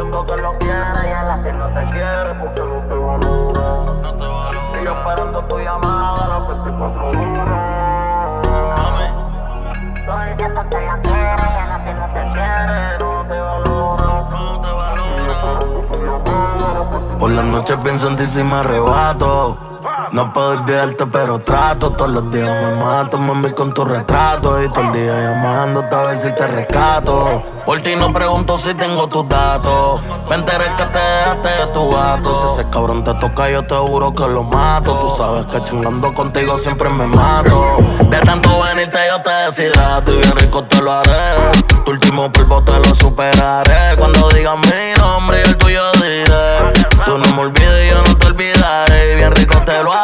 siento que lo quieres y a la que no te quiere porque no te valora. No te valora. Y yo esperando tu llamada a las 24 horas. Tú diciendo que la quieres y a la que no te quiere no te valora. No te valora. Y yo esperando tu llamada a las 24 horas. Por las noches pienso en ti si me arrebato. No puedo olvidarte pero trato. Todos los días me mato, mami, con tu retrato. Y todo el día llamándote a ver si te rescato. Por ti no pregunto si tengo tus datos. Me enteré que te dejaste de tu gato. Si ese cabrón te toca yo te juro que lo mato. Tú sabes que chingando contigo siempre me mato. De tanto venirte yo te deshidrato. Y bien rico te lo haré. Tu último polvo te lo superaré. Cuando digas mi nombre y el tuyo diré. Tú no me olvides y yo no te olvidaré. Y bien rico te lo haré.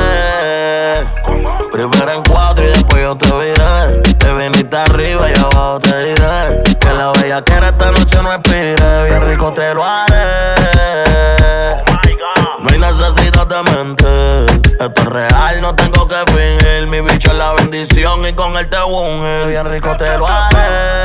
Primero en 4 y después yo te viré. Te viniste arriba y abajo te diré. Que la bella que era esta noche no expire. Bien rico te lo haré. No hay necesidad de mentir. Esto es real, no tengo que fingir. Mi bicho es la bendición y con él te ungir. Bien rico te lo haré.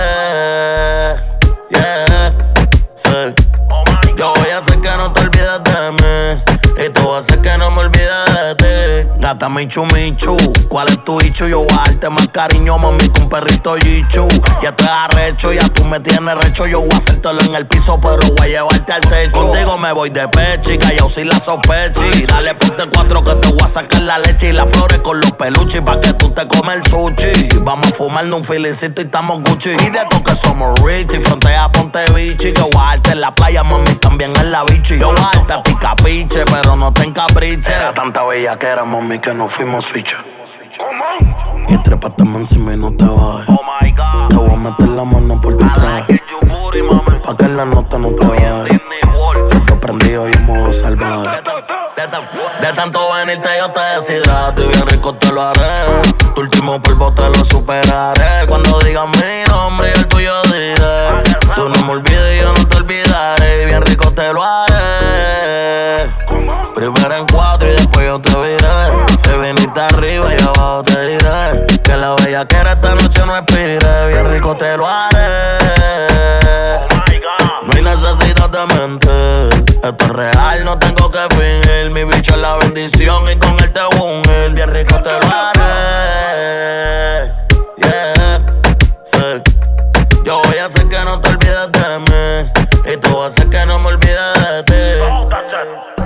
Yeah, sí. Yo voy a hacer que no te olvides de mí. Y tú vas a hacer que no me olvide de ti. Gata Michu Michu, ¿cuál es tu bicho? Yo voy a darte más cariño, mami, que un perrito Yichu. Ya te arrecho, ya tú me tienes recho. Yo voy a hacértelo en el piso, pero voy a llevarte al techo. Contigo me voy de pechi, callao sin la sospechi. Dale ponte 4 que te voy a sacar la leche y las flores con los peluches pa' que tú te comes el sushi. Vamos a fumarnos un filicito y estamos Gucci. Y de esto que somos rich y frontea ponte bichi. Yo voy a darte en la playa, mami, también en la bichi. Yo voy a darte a ti capiche, pero no te encapriche. Era tanta bella que era, mami, que nos fuimos switch. Y trépate encima y no te bajes. Oh my God. Te voy a meter la mano por tu traje pa' que en la nota no te baje. Estoy prendido y en modo salvaje. De tanto venirte yo te deshidrato y bien rico te lo haré. Tu último polvo te lo superaré. Cuando digas mi nombre y el tuyo diré. Tú no me olvides y yo no te olvidaré. Y bien rico te lo haré. Primero en 4 y después yo te viré. Te viniste arriba y abajo te diré. Que la bella que era esta noche no expire. Bien rico te lo haré. No hay necesidad de mentir. Esto es real, no tengo que fingir. Mi bicho es la bendición y con él te ungir. Bien rico te lo haré. Yeah, sí. Yo voy a hacer que no te olvides de mí. Y tú vas a hacer que no me olvide de ti.